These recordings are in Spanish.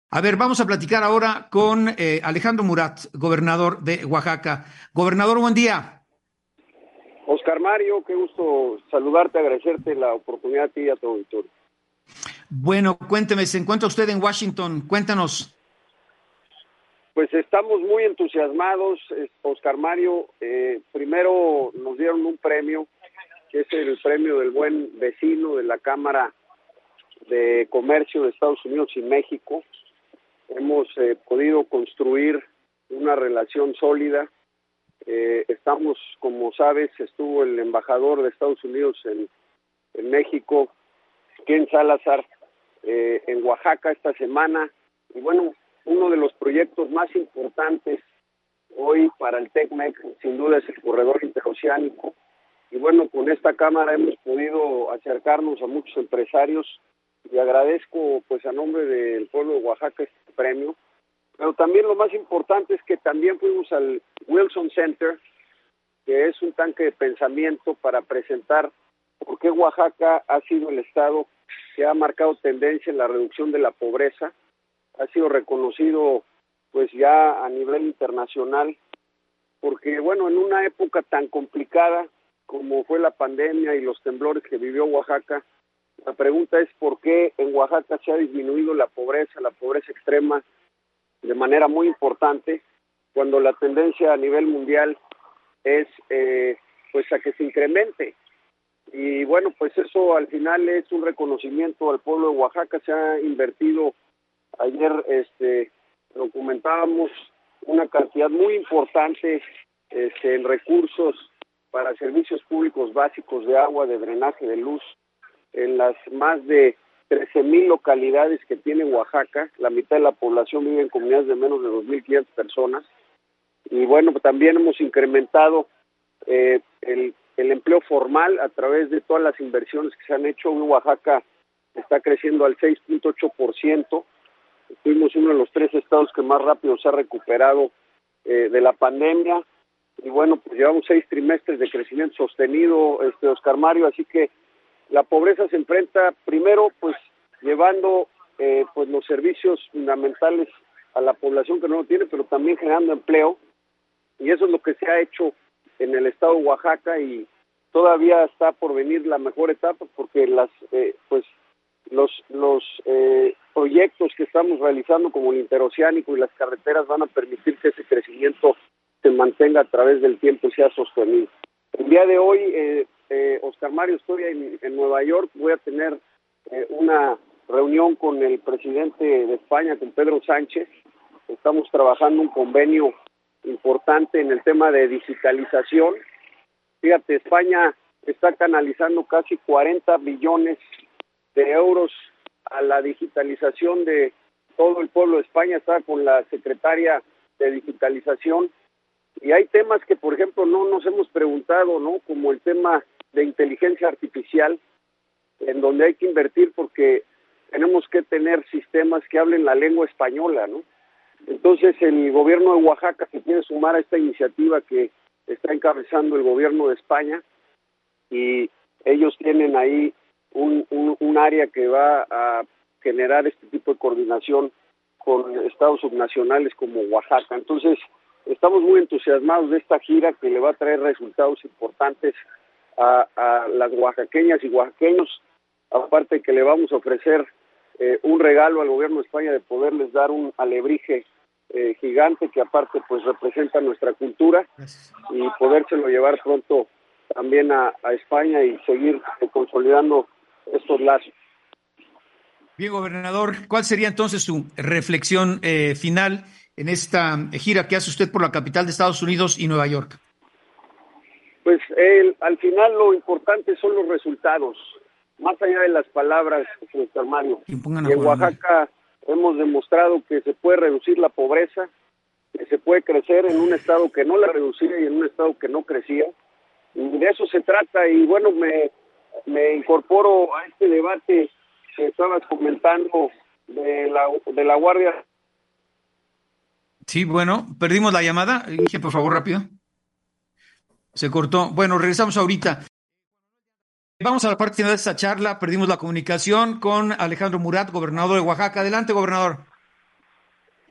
A ver, vamos a platicar ahora con Alejandro Murat, gobernador de Oaxaca. Gobernador, buen día. Oscar Mario, qué gusto saludarte, agradecerte la oportunidad a ti y a tu auditorio. Bueno, cuénteme, ¿se encuentra usted en Washington? Cuéntanos. Pues estamos muy entusiasmados, Oscar Mario. Primero nos dieron un premio, que es el premio del buen vecino de la Cámara de Comercio de Estados Unidos y México. Hemos podido construir una relación sólida. Estamos, como sabes, estuvo el embajador de Estados Unidos en México, Ken Salazar, en Oaxaca esta semana. Y bueno, uno de los proyectos más importantes hoy para el TECMEC, sin duda, es el corredor interoceánico. Y bueno, con esta Cámara hemos podido acercarnos a muchos empresarios y agradezco, pues, a nombre del pueblo de Oaxaca este premio. Pero también lo más importante es que también fuimos al Wilson Center, que es un tanque de pensamiento para presentar por qué Oaxaca ha sido el estado que ha marcado tendencia en la reducción de la pobreza. Ha sido reconocido pues ya a nivel internacional, porque bueno, en una época tan complicada como fue la pandemia y los temblores que vivió Oaxaca, la pregunta es por qué en Oaxaca se ha disminuido la pobreza extrema, de manera muy importante, cuando la tendencia a nivel mundial es pues a que se incremente. Y bueno, pues eso al final es un reconocimiento al pueblo de Oaxaca. Se ha invertido, ayer documentábamos una cantidad muy importante en recursos para servicios públicos básicos de agua, de drenaje, de luz, en las más de 13,000 localidades que tiene Oaxaca. La mitad de la población vive en comunidades de menos de 2,500 personas. Y bueno, también hemos incrementado el empleo formal a través de todas las inversiones que se han hecho. Oaxaca está creciendo al 6.8%. Fuimos uno de los 3 estados que más rápido se ha recuperado de la pandemia. Y bueno, pues llevamos 6 trimestres de crecimiento sostenido, Oscar Mario, así que la pobreza se enfrenta primero pues llevando pues los servicios fundamentales a la población que no lo tiene, pero también generando empleo, y eso es lo que se ha hecho en el estado de Oaxaca, y todavía está por venir la mejor etapa, porque los proyectos que estamos realizando como el interoceánico y las carreteras van a permitir que ese crecimiento se mantenga a través del tiempo y sea sostenido. El día de hoy, Oscar Mario, estoy en Nueva York. Voy a tener una reunión con el presidente de España, con Pedro Sánchez. Estamos trabajando un convenio importante en el tema de digitalización. Fíjate, España está canalizando casi 40 billones de euros a la digitalización de todo el pueblo de España. Está con la secretaria de digitalización. Y hay temas que, por ejemplo, no nos hemos preguntado, ¿no? Como el tema de inteligencia artificial, en donde hay que invertir porque tenemos que tener sistemas que hablen la lengua española, ¿no? Entonces, el gobierno de Oaxaca se quiere sumar a esta iniciativa que está encabezando el gobierno de España, y ellos tienen ahí un área que va a generar este tipo de coordinación con estados subnacionales como Oaxaca. Entonces, estamos muy entusiasmados de esta gira que le va a traer resultados importantes a las oaxaqueñas y oaxaqueños, aparte que le vamos a ofrecer un regalo al gobierno de España de poderles dar un alebrije gigante que aparte pues representa nuestra cultura. Gracias. Y podérselo llevar pronto también a España y seguir consolidando estos lazos. Bien, gobernador, ¿cuál sería entonces su reflexión final en esta gira que hace usted por la capital de Estados Unidos y Nueva York? Pues al final lo importante son los resultados, más allá de las palabras, señor Mario. Y en Oaxaca hemos demostrado que se puede reducir la pobreza, que se puede crecer en un estado que no la reducía y en un estado que no crecía. Y de eso se trata. Y bueno, me incorporo a este debate que estabas comentando de la Guardia. Sí, bueno, perdimos la llamada. Inge, por favor, rápido. Se cortó. Bueno, regresamos ahorita. Vamos a la parte final de esta charla. Perdimos la comunicación con Alejandro Murat, gobernador de Oaxaca. Adelante, gobernador.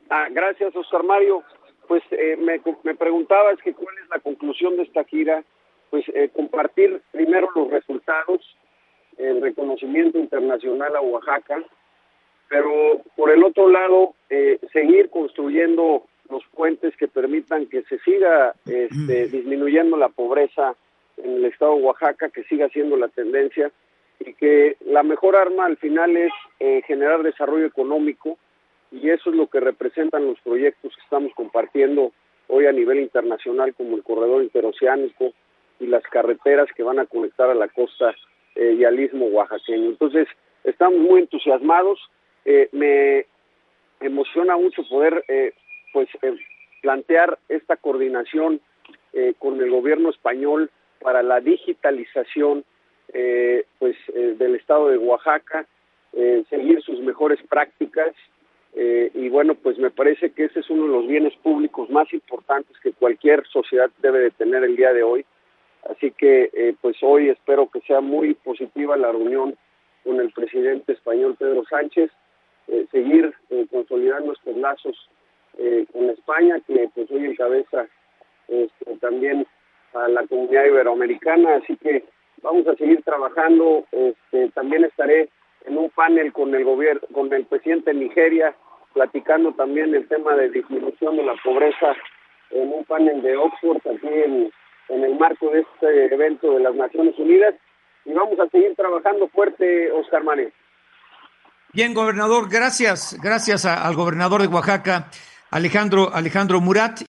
Gracias, Oscar Mario. Pues me preguntabas que cuál es la conclusión de esta gira. Pues compartir primero los resultados, el reconocimiento internacional a Oaxaca, pero por el otro lado, seguir construyendo los puentes que permitan que se siga disminuyendo la pobreza en el estado de Oaxaca, que siga siendo la tendencia, y que la mejor arma al final es generar desarrollo económico, y eso es lo que representan los proyectos que estamos compartiendo hoy a nivel internacional, como el corredor interoceánico y las carreteras que van a conectar a la costa y al istmo oaxaqueño. Entonces, estamos muy entusiasmados. Me emociona mucho poder plantear esta coordinación con el gobierno español para la digitalización del estado de Oaxaca, seguir sus mejores prácticas, y bueno, pues me parece que ese es uno de los bienes públicos más importantes que cualquier sociedad debe de tener el día de hoy. Así que pues hoy espero que sea muy positiva la reunión con el presidente español Pedro Sánchez, seguir consolidando estos lazos con España, que pues hoy encabeza también a la comunidad iberoamericana, así que vamos a seguir trabajando. También estaré en un panel con el presidente de Nigeria, platicando también el tema de disminución de la pobreza en un panel de Oxford, aquí en el marco de este evento de las Naciones Unidas, y vamos a seguir trabajando fuerte, Oscar Mario. Bien, gobernador, gracias al gobernador de Oaxaca, Alejandro Murat.